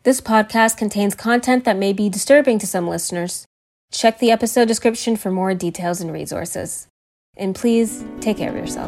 This podcast contains content that may be disturbing to some listeners. Check the episode description for more details and resources. And please take care of yourself.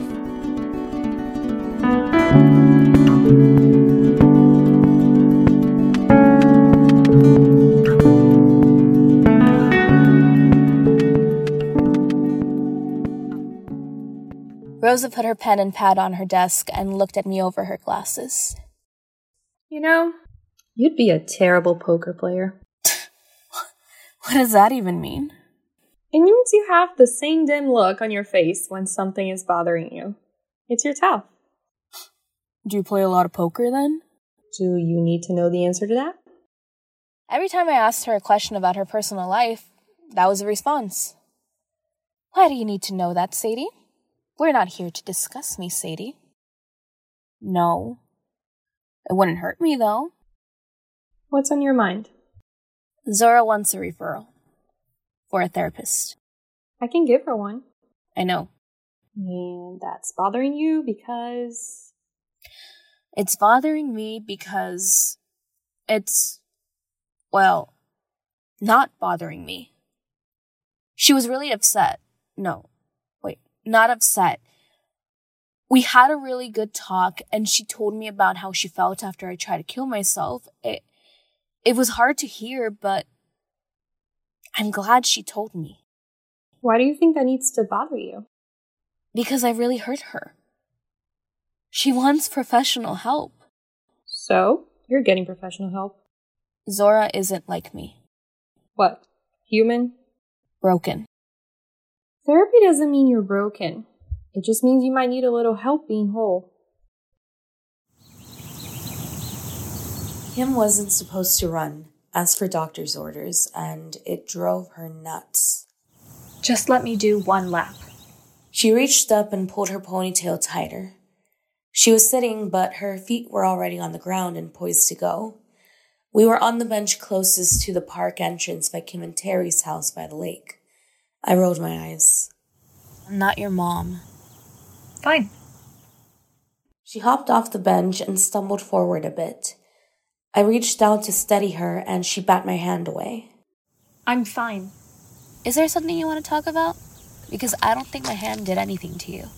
Rosa put her pen and pad on her desk and looked at me over her glasses. You know, you'd be a terrible poker player. What does that even mean? It means you have the same dim look on your face when something is bothering you. It's your tell. Do you play a lot of poker then? Do you need to know the answer to that? Every time I asked her a question about her personal life, that was a response. Why do you need to know that, Sadie? We're not here to discuss me, Sadie. No. It wouldn't hurt me, though. What's on your mind? Zora wants a referral. For a therapist. I can give her one. I know. And that's bothering you because... It's bothering me because it's, well, not bothering me. She was really upset. No, wait, not upset. We had a really good talk, and she told me about how she felt after I tried to kill myself. It was hard to hear, but I'm glad she told me. Why do you think that needs to bother you? Because I really hurt her. She wants professional help. So, you're getting professional help. Zora isn't like me. What? Human? Broken. Therapy doesn't mean you're broken. It just means you might need a little help being whole. Kim wasn't supposed to run, as for doctor's orders, and it drove her nuts. Just let me do one lap. She reached up and pulled her ponytail tighter. She was sitting, but her feet were already on the ground and poised to go. We were on the bench closest to the park entrance by Kim and Terry's house by the lake. I rolled my eyes. I'm not your mom. Fine. She hopped off the bench and stumbled forward a bit. I reached out to steady her, and she bat my hand away. I'm fine. Is there something you want to talk about? Because I don't think my hand did anything to you.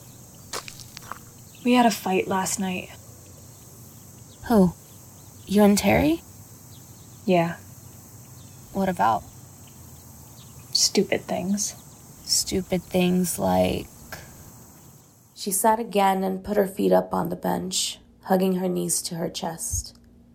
We had a fight last night. Who? You and Terry? Yeah. What about? Stupid things. Stupid things like... She sat again and put her feet up on the bench, hugging her knees to her chest.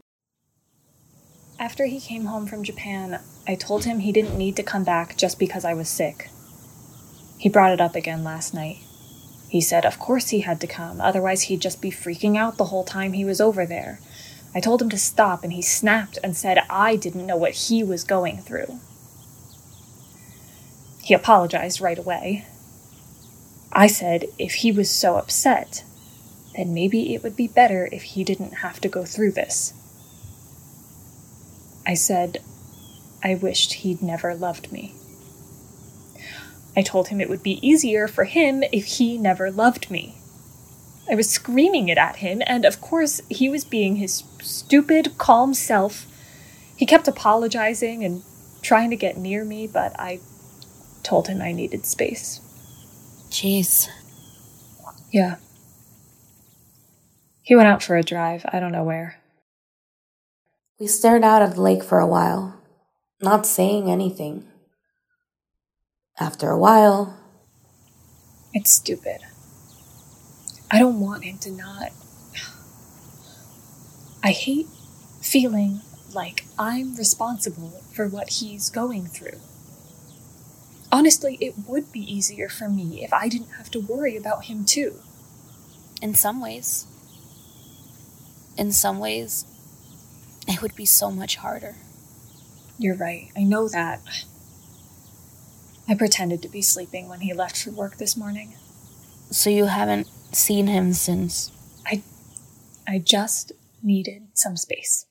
After he came home from Japan, I told him he didn't need to come back just because I was sick. He brought it up again last night. He said of course he had to come, otherwise he'd just be freaking out the whole time he was over there. I told him to stop, and he snapped and said I didn't know what he was going through. He apologized right away. I said if he was so upset, then maybe it would be better if he didn't have to go through this. I said I wished he'd never loved me. I told him it would be easier for him if he never loved me. I was screaming it at him, and of course he was being his stupid, calm self. He kept apologizing and trying to get near me, but I told him I needed space. Jeez. Yeah. He went out for a drive, I don't know where. We stared out at the lake for a while, not saying anything. After a while... It's stupid. I don't want him to not... I hate feeling like I'm responsible for what he's going through. Honestly, it would be easier for me if I didn't have to worry about him too. In some ways. In some ways, it would be so much harder. You're right, I know that. I pretended to be sleeping when he left for work this morning. So you haven't seen him since... I just needed some space.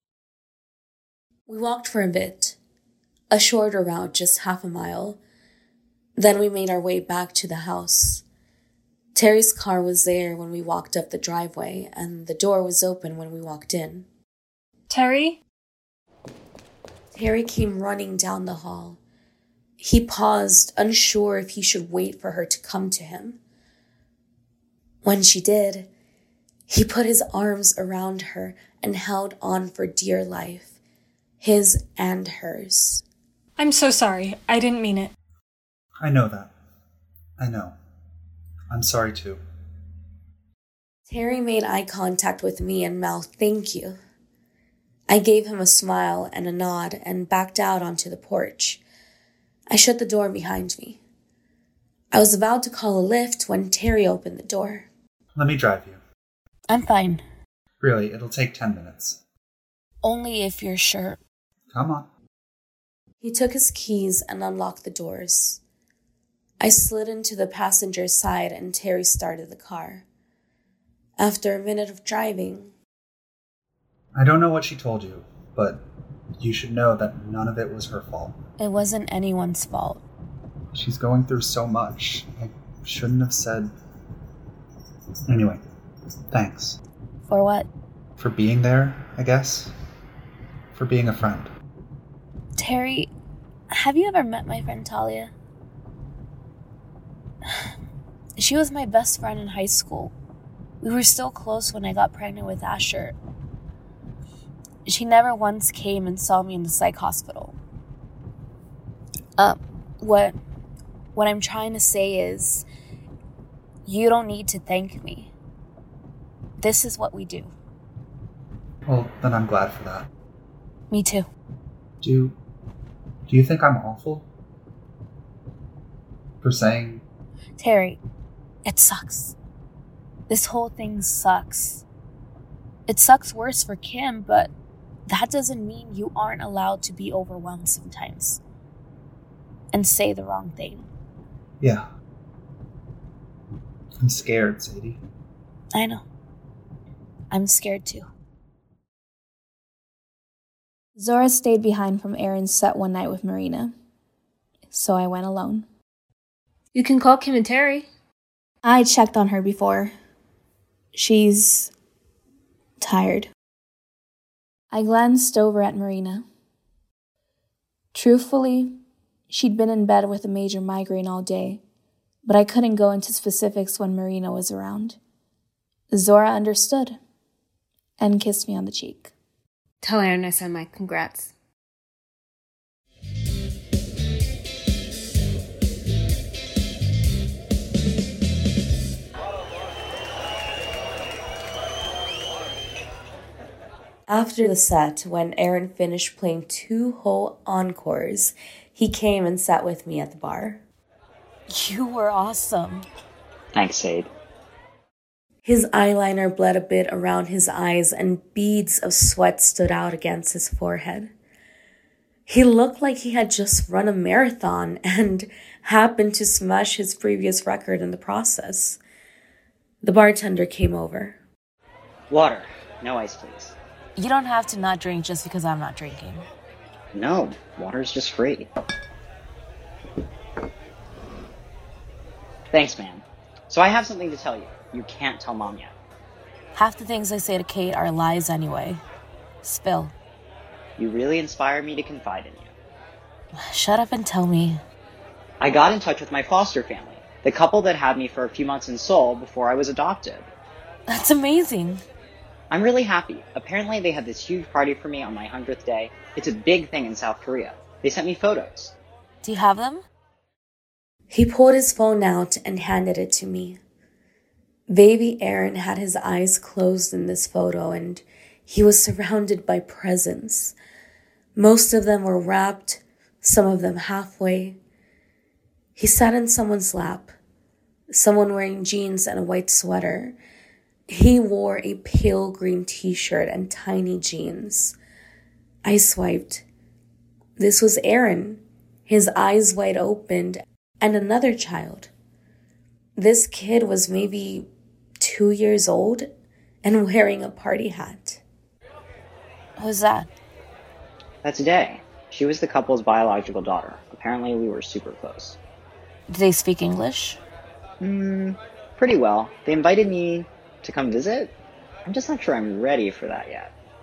We walked for a bit, a shorter route, just half a mile. Then we made our way back to the house. Terry's car was there when we walked up the driveway, and the door was open when we walked in. Terry? Terry came running down the hall. He paused, unsure if he should wait for her to come to him. When she did, he put his arms around her and held on for dear life, his and hers. I'm so sorry. I didn't mean it. I know that. I know. I'm sorry too. Terry made eye contact with me and mouthed, "Thank you." I gave him a smile and a nod and backed out onto the porch. I shut the door behind me. I was about to call a lift when Terry opened the door. Let me drive you. I'm fine. Really, it'll take 10 minutes. Only if you're sure. Come on. He took his keys and unlocked the doors. I slid into the passenger side and Terry started the car. After a minute of driving, I don't know what she told you, but you should know that none of it was her fault. It wasn't anyone's fault. She's going through so much. I shouldn't have said... Anyway, thanks. For what? For being there, I guess. For being a friend. Terry, have you ever met my friend Talia? She was my best friend in high school. We were still close when I got pregnant with Asher. She never once came and saw me in the psych hospital. What I'm trying to say is, you don't need to thank me. This is what we do. Well, then I'm glad for that. Me too. Do you think I'm awful? For saying... Terry, it sucks. This whole thing sucks. It sucks worse for Kim, but that doesn't mean you aren't allowed to be overwhelmed sometimes. And say the wrong thing. Yeah. I'm scared, Sadie. I know. I'm scared too. Zora stayed behind from Aaron's set one night with Marina, so I went alone. You can call Kim and Terry. I checked on her before. She's tired. I glanced over at Marina. Truthfully, she'd been in bed with a major migraine all day, but I couldn't go into specifics when Marina was around. Zora understood and kissed me on the cheek. Tell Aaron I send my congrats. after the set, when Aaron finished playing 2 whole encores, he came and sat with me at the bar. You were awesome. Thanks, Sade. His eyeliner bled a bit around his eyes and beads of sweat stood out against his forehead. He looked like he had just run a marathon and happened to smash his previous record in the process. The bartender came over. Water. No ice, please. You don't have to not drink just because I'm not drinking. No, water's just free. Thanks, man. So I have something to tell you. You can't tell Mom yet. Half the things I say to Kate are lies anyway. Spill. You really inspire me to confide in you. Shut up and tell me. I got in touch with my foster family, the couple that had me for a few months in Seoul before I was adopted. That's amazing. I'm really happy. Apparently they had this huge party for me on my 100th day. It's a big thing in South Korea. They sent me photos. Do you have them? He pulled his phone out and handed it to me. Baby Aaron had his eyes closed in this photo and he was surrounded by presents. Most of them were wrapped, some of them halfway. He sat in someone's lap, someone wearing jeans and a white sweater. He wore a pale green t-shirt and tiny jeans. I swiped. This was Aaron, his eyes wide opened, and another child. This kid was maybe 2 years old and wearing a party hat. Who's that? That's Day. She was the couple's biological daughter. Apparently we were super close. Do they speak English? Pretty well. They invited me to come visit. I'm just not sure I'm ready for that yet.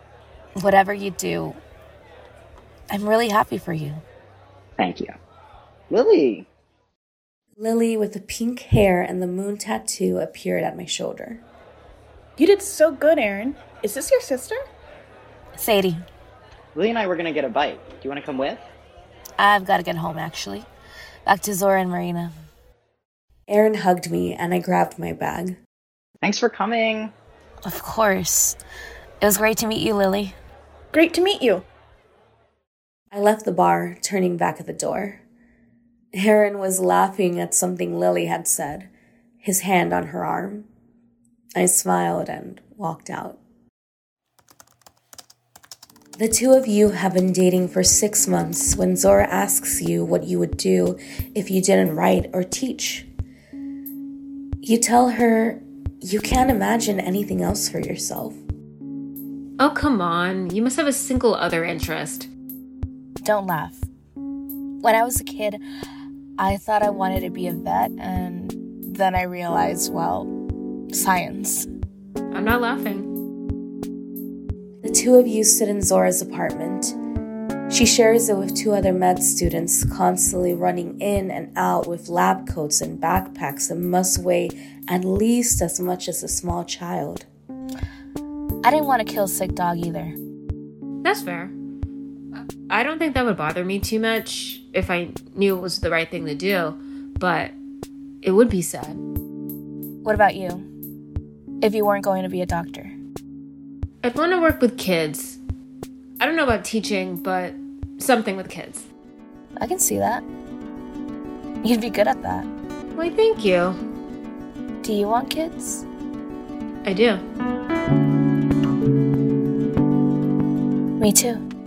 Whatever you do, I'm really happy for you. Thank you. Lily! Lily, with the pink hair and the moon tattoo, appeared at my shoulder. You did so good, Aaron. Is this your sister? Sadie. Lily and I were gonna get a bite. Do you wanna come with? I've got to get home, actually. Back to Zora and Marina. Aaron hugged me, and I grabbed my bag. Thanks for coming. Of course. It was great to meet you, Lily. Great to meet you. I left the bar, turning back at the door. Aaron was laughing at something Lily had said, his hand on her arm. I smiled and walked out. The two of you have been dating for 6 months when Zora asks you what you would do if you didn't write or teach. You tell her you can't imagine anything else for yourself. Oh, come on. You must have a single other interest. Don't laugh. When I was a kid, I thought I wanted to be a vet, and then I realized, well, science. I'm not laughing. The two of you sit in Zora's apartment. She shares it with 2 other med students, constantly running in and out with lab coats and backpacks that must weigh at least as much as a small child. I didn't want to kill a sick dog either. That's fair. I don't think that would bother me too much if I knew it was the right thing to do, but it would be sad. What about you? If you weren't going to be a doctor? I'd want to work with kids. I don't know about teaching, but something with kids. I can see that. You'd be good at that. Why, thank you. Do you want kids? I do. Me too.